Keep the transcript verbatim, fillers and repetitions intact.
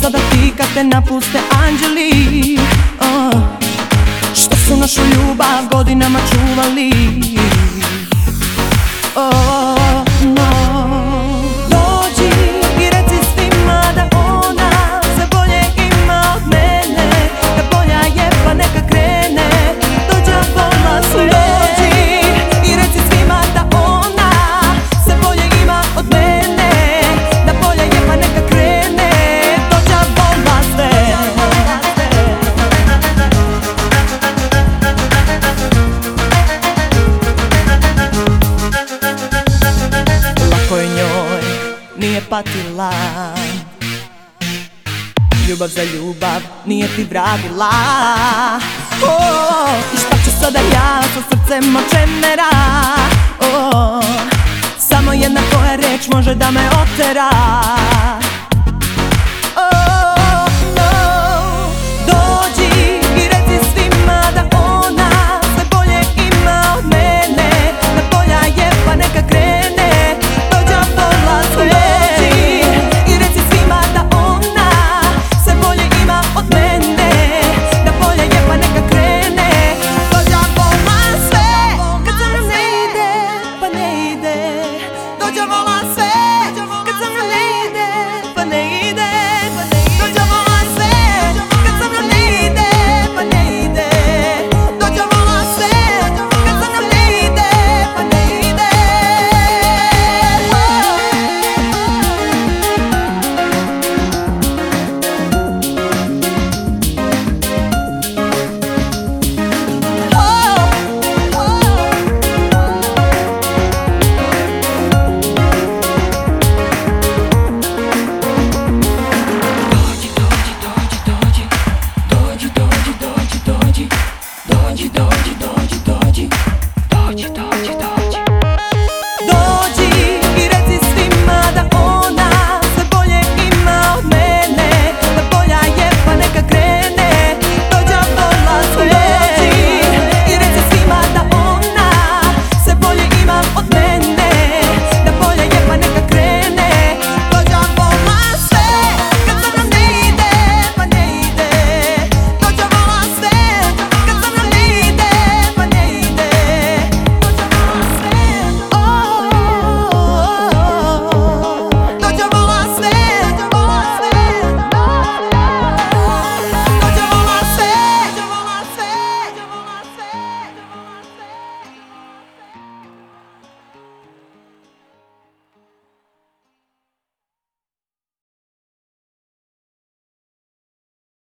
sada ti kad te napuste anđeli? uh, Što su našu ljubav godinama čuvali? oh, no. Dođi i reci svima da ona sve bolje ima od mene, da bolja je pa neka krene, dođa vola sve. Dođi i reci svima da ona sve bolje ima od mene, da bolja je pa neka krene, dođa vola sve. Lako je njoj, nije patila, ljubav za ljubav nije ti vratila. oh, I šta ću sada ja sa srcem od čemera? oh, Samo jedna tvoja reč može da me otera.